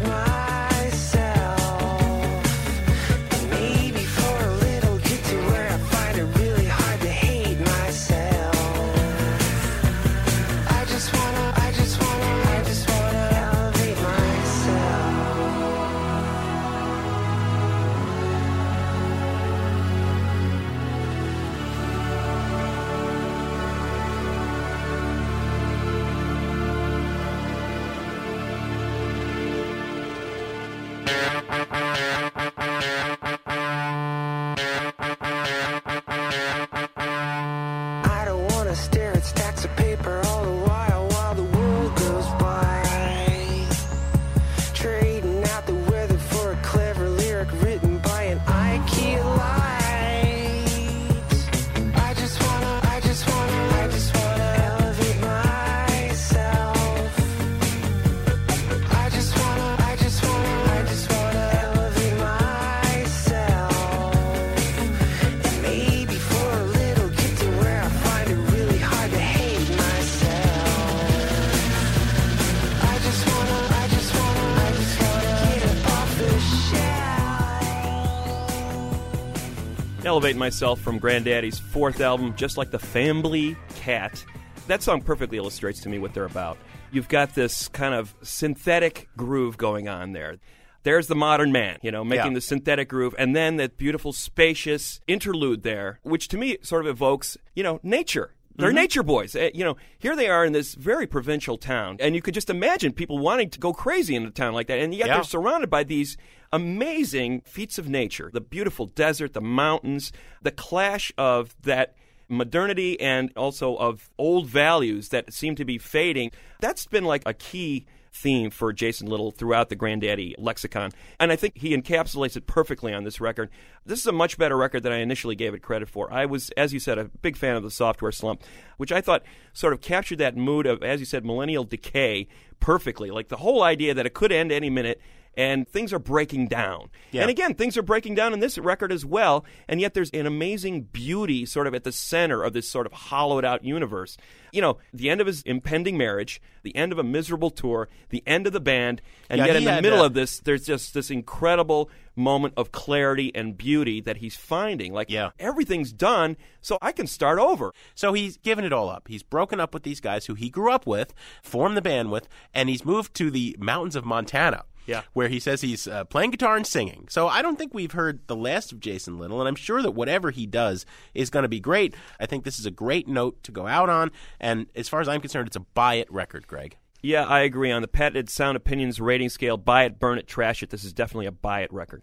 Elevate Myself from Granddaddy's fourth album, Just Like the Family Cat. That song perfectly illustrates to me what they're about. You've got this kind of synthetic groove going on there. There's the modern man, you know, making Yeah. the synthetic groove, and then that beautiful, spacious interlude there, which to me sort of evokes, you know, nature. They're Mhm. nature boys. Uh, you know, here they are in this very provincial town, and you could just imagine people wanting to go crazy in a town like that, and yet Yeah. they're surrounded by these amazing feats of nature. The beautiful desert, the mountains, the clash of that modernity and also of old values that seem to be fading. That's been like a key theme for Jason Little throughout the Granddaddy lexicon. And I think he encapsulates it perfectly on this record. This is a much better record than I initially gave it credit for. I was, as you said, a big fan of the Software Slump, which I thought sort of captured that mood of, as you said, millennial decay perfectly. Like the whole idea that it could end any minute and things are breaking down. Yeah. And again, things are breaking down in this record as well, and yet there's an amazing beauty sort of at the center of this sort of hollowed-out universe. You know, the end of his impending marriage, the end of a miserable tour, the end of the band, and Yeah, yet he in the had, middle uh, of this, there's just this incredible moment of clarity and beauty that he's finding. Like, Yeah. everything's done, so I can start over. So he's given it all up. He's broken up with these guys who he grew up with, formed the band with, and he's moved to the mountains of Montana. Yeah. Where he says he's uh, playing guitar and singing. So I don't think we've heard the last of Jason Little, and I'm sure that whatever he does is going to be great. I think this is a great note to go out on, and as far as I'm concerned, it's a buy-it record, Greg. Yeah, I agree. On the patented Sound Opinions rating scale, buy it, burn it, trash it, this is definitely a buy-it record.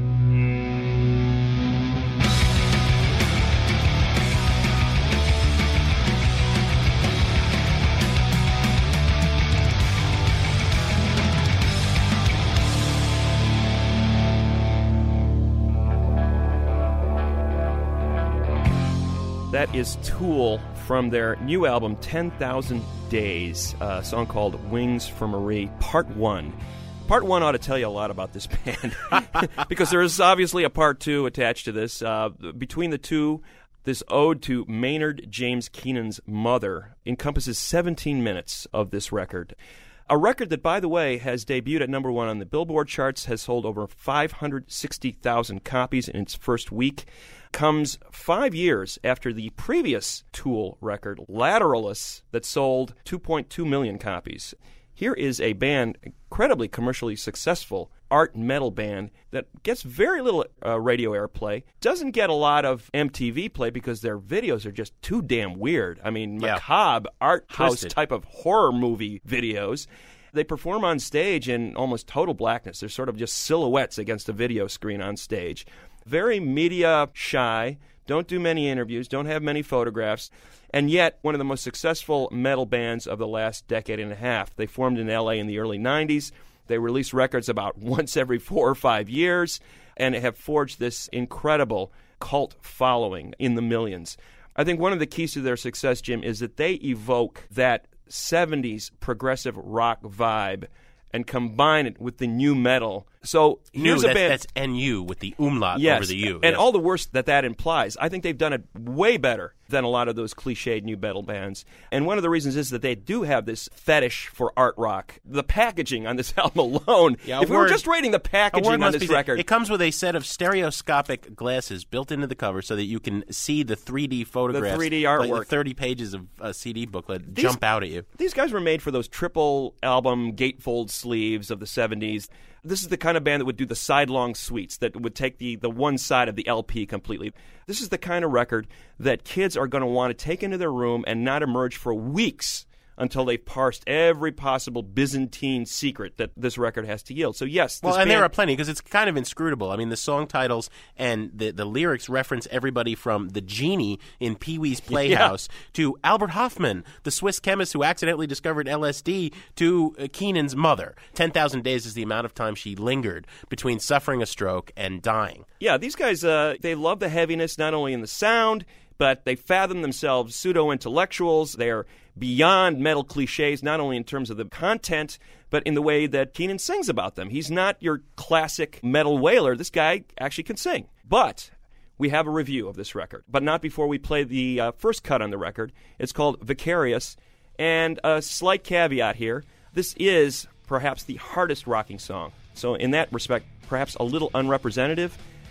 That is Tool from their new album, ten thousand Days, a song called Wings for Marie, Part one. Part one ought to tell you a lot about this band, because there is obviously a Part two attached to this. Uh, between the two, this ode to Maynard James Keenan's mother encompasses seventeen minutes of this record. A record that, by the way, has debuted at number one on the Billboard charts, has sold over five hundred sixty thousand copies in its first week, comes five years after the previous Tool record, Lateralus, that sold two point two million copies. Here is a band, incredibly commercially successful art metal band that gets very little uh, radio airplay, doesn't get a lot of M T V play because their videos are just too damn weird. I mean, Yeah. macabre, art house Twisted. type of horror movie videos. They perform on stage in almost total blackness. They're sort of just silhouettes against a video screen on stage. Very media shy, don't do many interviews, don't have many photographs, and yet one of the most successful metal bands of the last decade and a half. They formed in L A in the early nineties. They release records about once every four or five years and have forged this incredible cult following in the millions. I think one of the keys to their success, Jim, is that they evoke that seventies progressive rock vibe and combine it with the new metal. So New, here's a that's, band. that's N U with the umlaut Yes, over the U. and yes. all the worst that that implies. I think they've done it way better than a lot of those cliched new metal bands. And one of the reasons is that they do have this fetish for art rock. The packaging on this album alone, Yeah, a if we were word- just rating the A packaging word on must this be said. record. It comes with a set of stereoscopic glasses built into the cover so that you can see the three D photographs. three D Like the artwork. thirty pages of a C D booklet These- jump out at you. These guys were made for those triple album gatefold sleeves of the seventies. This is the kind of band that would do the sidelong suites, that would take the, the one side of the L P completely. This is the kind of record that kids are going to want to take into their room and not emerge for weeks until they've parsed every possible Byzantine secret that this record has to yield. So yes, Well, this and band, there are plenty because it's kind of inscrutable. I mean, the song titles and the, the lyrics reference everybody from the genie in Pee-wee's Playhouse to Albert Hoffman, the Swiss chemist who accidentally discovered L S D, to uh, Keenan's mother. ten thousand days is the amount of time she lingered between suffering a stroke and dying. Yeah, these guys, uh, they love the heaviness not only in the sound, but they fathom themselves pseudo-intellectuals. They're beyond metal cliches, not only in terms of the content, but in the way that Keenan sings about them. He's not your classic metal wailer. This guy actually can sing. But we have a review of this record, but not before we play the uh, first cut on the record. It's called Vicarious, and a slight caveat here. This is perhaps the hardest rocking song. So in that respect, perhaps a little unrepresentative.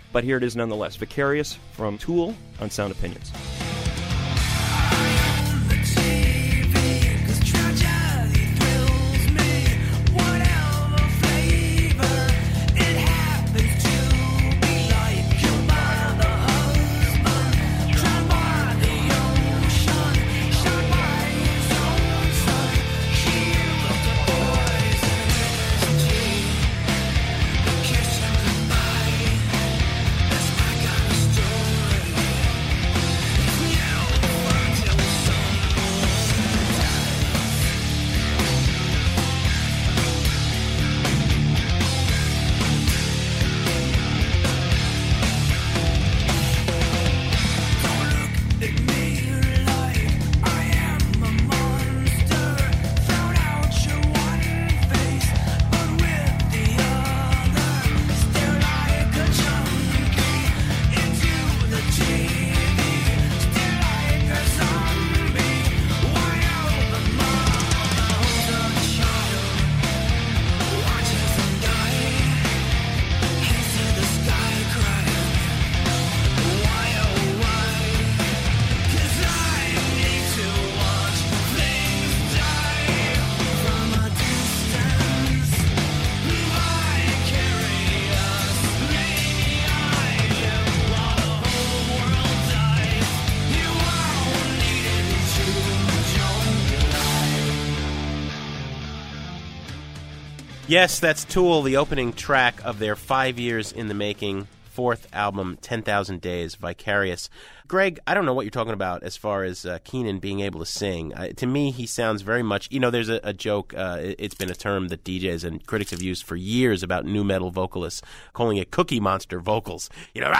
but here it is nonetheless. Vicarious from Tool on Sound Opinions. Yes, that's Tool, the opening track of their five years in the making fourth album, ten thousand Days, Vicarious. Greg, I don't know what you're talking about as far as uh, Keenan being able to sing. Uh, to me, he sounds very much, you know, there's a, a joke, uh, it, it's been a term that D Js and critics have used for years about nu metal vocalists, calling it Cookie Monster vocals. You know,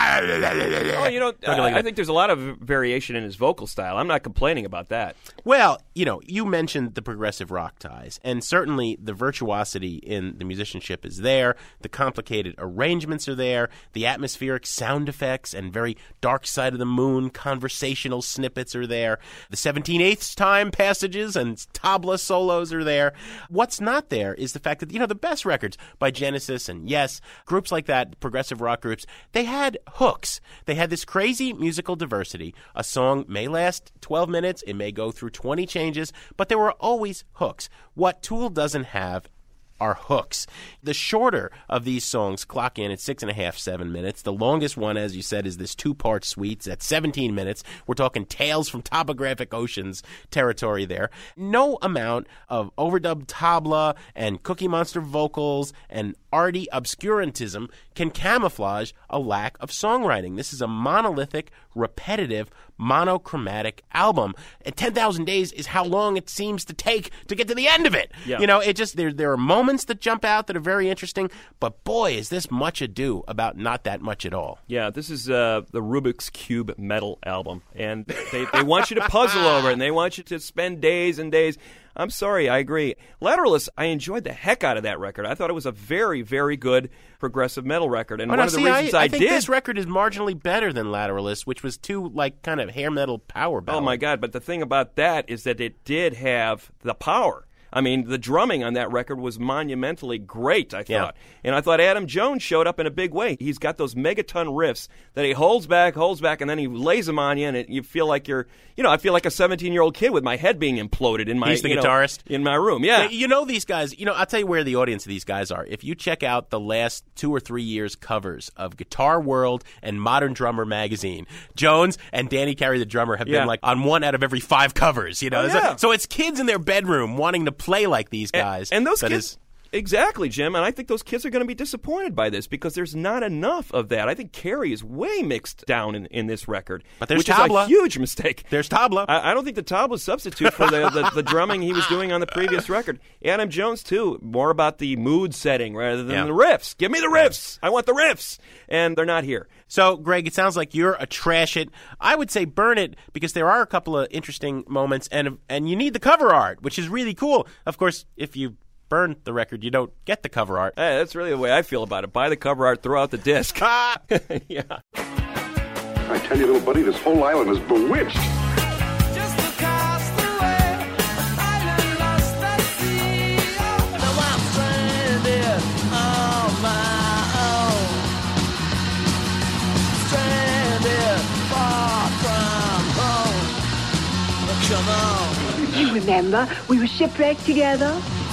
oh, you know, uh, like I think there's a lot of variation in his vocal style. I'm not complaining about that. Well, you know, you mentioned the progressive rock ties, and certainly the virtuosity in the musicianship is there. The complicated arrangements are there. The atmospheric sound effects and very dark side of the moon conversational snippets are there. The seventeen eighths time passages and tabla solos are there. What's not there is the fact that, you know, the best records by Genesis and, yes, groups like that, progressive rock groups, they had hooks. They had this crazy musical diversity. A song may last twelve minutes. It may go through twenty changes, but there were always hooks. What Tool doesn't have are hooks. The shorter of these songs clock in at six and a half, seven minutes. The longest one, as you said, is this two-part suite at seventeen minutes. We're talking Tales from Topographic Oceans territory there. No amount of overdubbed tabla and Cookie Monster vocals and arty obscurantism can camouflage a lack of songwriting. This is a monolithic, repetitive, monochromatic album. And ten thousand Days is how long it seems to take to get to the end of it. Yeah. You know, it just there there are moments that jump out that are very interesting, but boy, is this much ado about not that much at all. Yeah, this is uh, the Rubik's Cube metal album, and they, they want you to puzzle over it, and they want you to spend days and days. I'm sorry, I agree. Lateralus, I enjoyed the heck out of that record. I thought it was a very, very good progressive metal record. And oh, one no, of the see, reasons I, I, I think did... this record is marginally better than Lateralus, which was too, like, kind of hair metal power ballad. Oh, my God. But the thing about that is that it did have the power. I mean, the drumming on that record was monumentally great, I thought. Yeah. And I thought Adam Jones showed up in a big way. He's got those megaton riffs that he holds back, holds back, and then he lays them on you, and it, you feel like you're, you know, I feel like a seventeen-year-old kid with my head being imploded in my, He's the you know, guitarist? in my room. Yeah. You know these guys, you know, I'll tell you where the audience of these guys are. If you check out the last two or three years' covers of Guitar World and Modern Drummer magazine, Jones and Danny Carey, the drummer, have Yeah. been like on one out of every five covers, you know. Oh, so, yeah. so it's kids in their bedroom wanting to play like these guys. And, and those that kids... is- Exactly, Jim, and I think those kids are going to be disappointed by this because there's not enough of that. I think Carey is way mixed down in, in this record, But there's which tabla. is a huge mistake. There's tabla. I, I don't think the tabla substitute for the, the, the drumming he was doing on the previous record. Adam Jones, too, more about the mood setting rather than Yeah. the riffs. Give me the riffs. I want the riffs. And they're not here. So, Greg, it sounds like you're a trash it. I would say burn it because there are a couple of interesting moments, and and you need the cover art, which is really cool. Of course, if you burn the record, you don't get the cover art. Hey, that's really the way I feel about it. Buy the cover art, throw out the disc. Yeah. I tell you, little buddy, this whole island is bewitched. Just across the way, island lost at sea. Now I'm stranded on my own. remember. We were shipwrecked together.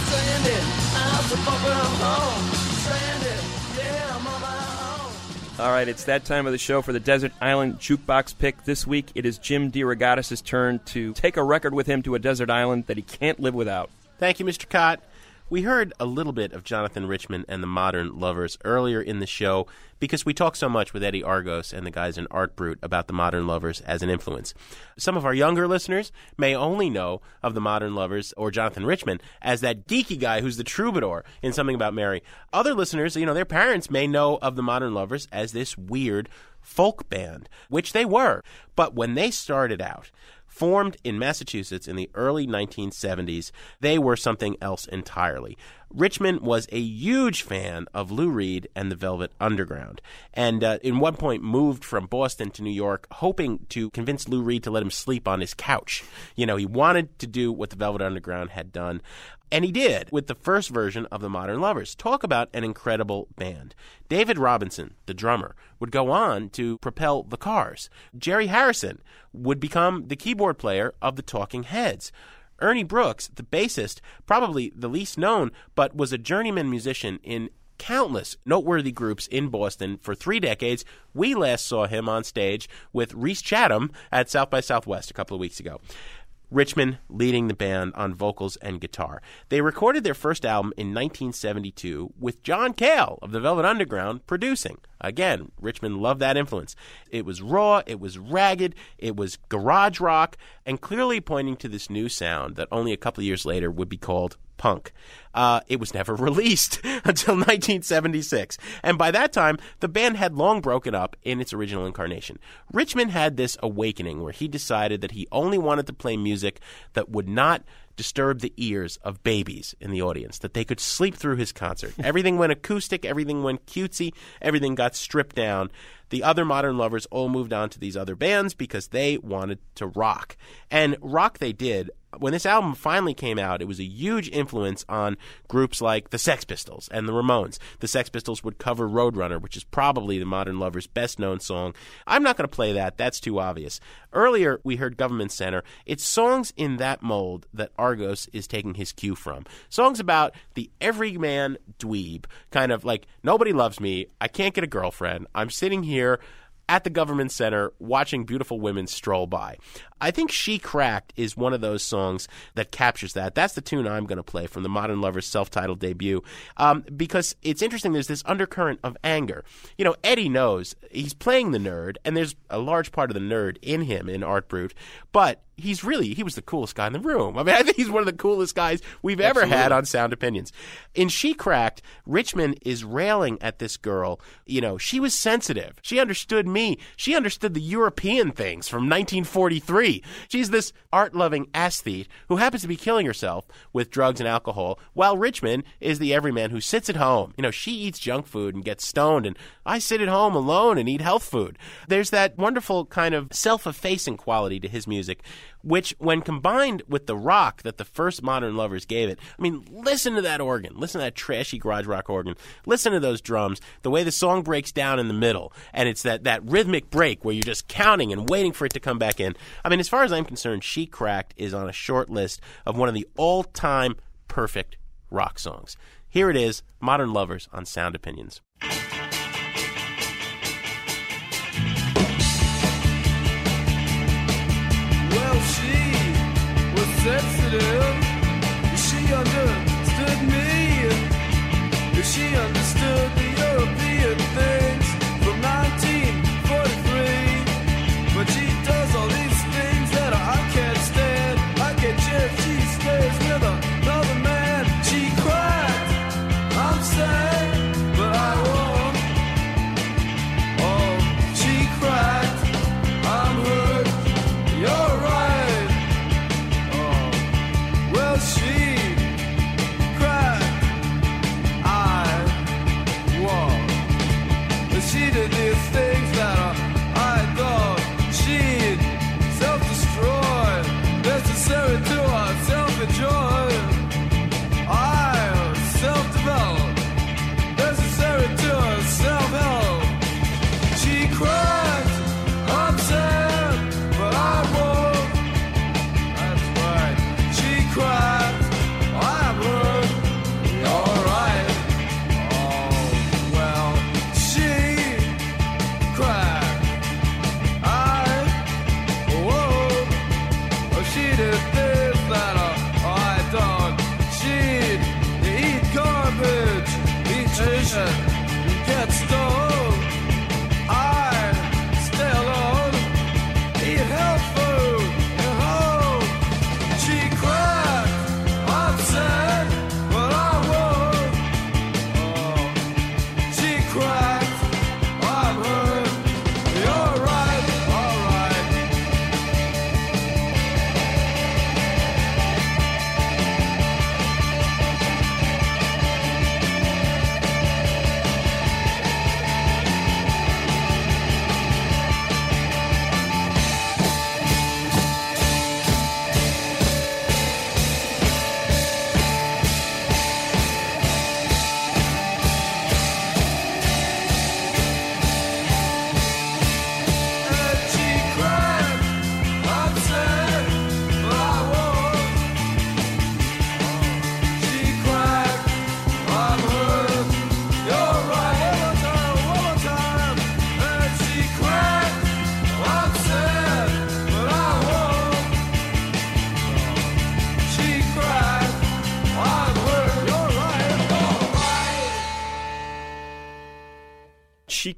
All right, it's that time of the show for the Desert Island Jukebox pick. This week, it is Jim DeRogatis' turn to take a record with him to a desert island that he can't live without. Thank you, Mister Cott. We heard a little bit of Jonathan Richman and the Modern Lovers earlier in the show because we talk so much with Eddie Argos and the guys in Art Brut about the Modern Lovers as an influence. Some of our younger listeners may only know of the Modern Lovers or Jonathan Richman as that geeky guy who's the troubadour in Something About Mary. Other listeners, you know, their parents may know of the Modern Lovers as this weird folk band, which they were. But when they started out, formed in Massachusetts in the early nineteen seventies, they were something else entirely. Richman was a huge fan of Lou Reed and the Velvet Underground, and uh, in one point moved from Boston to New York, hoping to convince Lou Reed to let him sleep on his couch. You know, he wanted to do what the Velvet Underground had done, and he did with the first version of the Modern Lovers. Talk about an incredible band. David Robinson, the drummer, would go on to propel the Cars. Jerry Harrison would become the keyboard player of the Talking Heads. Ernie Brooks, the bassist, probably the least known, but was a journeyman musician in countless noteworthy groups in Boston for three decades. We last saw him on stage with Reese Chatham at South by Southwest a couple of weeks ago. Richman leading the band on vocals and guitar. They recorded their first album in nineteen seventy-two with John Cale of the Velvet Underground producing. Again, Richman loved that influence. It was raw, it was ragged, it was garage rock, and clearly pointing to this new sound that only a couple of years later would be called punk. Uh, it was never released until nineteen seventy-six. And by that time, the band had long broken up in its original incarnation. Richman had this awakening where he decided that he only wanted to play music that would not disturb the ears of babies in the audience, that they could sleep through his concert. Everything went acoustic, everything went cutesy, everything got stripped down. The other Modern Lovers all moved on to these other bands because they wanted to rock. And rock they did. When this album finally came out, it was a huge influence on groups like the Sex Pistols and the Ramones. The Sex Pistols would cover Roadrunner, which is probably the Modern Lovers' best-known song. I'm not going to play that. That's too obvious. Earlier, we heard Government Center. It's songs in that mold that Argos is taking his cue from. Songs about the everyman dweeb, kind of like, nobody loves me, I can't get a girlfriend, I'm sitting here at the Government Center watching beautiful women stroll by. I think She Cracked is one of those songs that captures that. That's the tune I'm going to play from the Modern Lovers' self-titled debut, um, because it's interesting. There's this undercurrent of anger. You know, Eddie knows he's playing the nerd, and there's a large part of the nerd in him in Art Brut, but he's really, he was the coolest guy in the room. I mean, I think he's one of the coolest guys we've ever Absolutely. had on Sound Opinions. In She Cracked, Richman is railing at this girl. You know, she was sensitive. She understood me. She understood the European things from nineteen forty-three. She's this art-loving aesthete who happens to be killing herself with drugs and alcohol, while Richman is the everyman who sits at home. You know, she eats junk food and gets stoned, and I sit at home alone and eat health food. There's that wonderful kind of self-effacing quality to his music, which, when combined with the rock that the first Modern Lovers gave it, I mean, listen to that organ. Listen to that trashy garage rock organ. Listen to those drums, the way the song breaks down in the middle, and it's that, that rhythmic break where you're just counting and waiting for it to come back in. I mean, as far as I'm concerned, She Cracked is on a short list of one of the all-time perfect rock songs. Here it is, Modern Lovers on Sound Opinions. Well, she was sensitive. She understood me. She understood the European things from nineteen forty-three. But she does all these things that I can't stand. I get chipped. She stays with another man. She cracked. I'm sad, but I won't. Oh, she cracked. I'm hurt. You're right. Oh, well, she cracked. I won't. But she did these things that uh, I thought she'd self-destroy, necessary to our self-enjoy. I self-develop, necessary to our self-help. She cracked, I'm sad, but I won't. That's right. She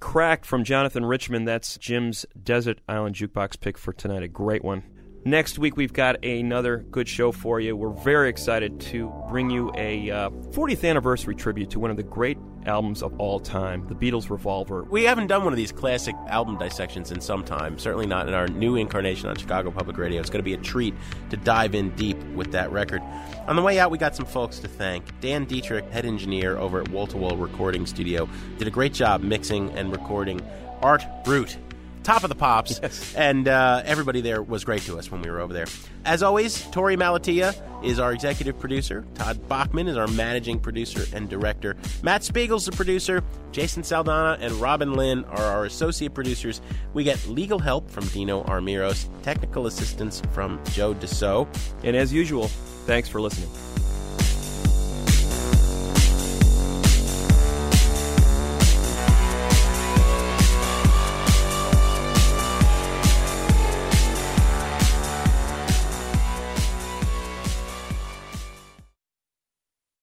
Crack from Jonathan Richman. That's Jim's Desert Island Jukebox pick for tonight. A great one. Next week, we've got another good show for you. We're very excited to bring you a uh, fortieth anniversary tribute to one of the great albums of all time, The Beatles' Revolver. We haven't done one of these classic album dissections in some time, certainly not in our new incarnation on Chicago Public Radio. It's going to be a treat to dive in deep with that record. On the way out, we got some folks to thank. Dan Dietrich, head engineer over at Wall to Wall Recording Studio, did a great job mixing and recording Art Brut. Top of the pops, yes. and uh, everybody there was great to us when we were over there. As always, Tori Malatia is our executive producer. Todd Bachman is our managing producer and director. Matt Spiegel's the producer. Jason Saldana and Robin Lynn are our associate producers. We get legal help from Dino Armiros, technical assistance from Joe Deso. And as usual, thanks for listening.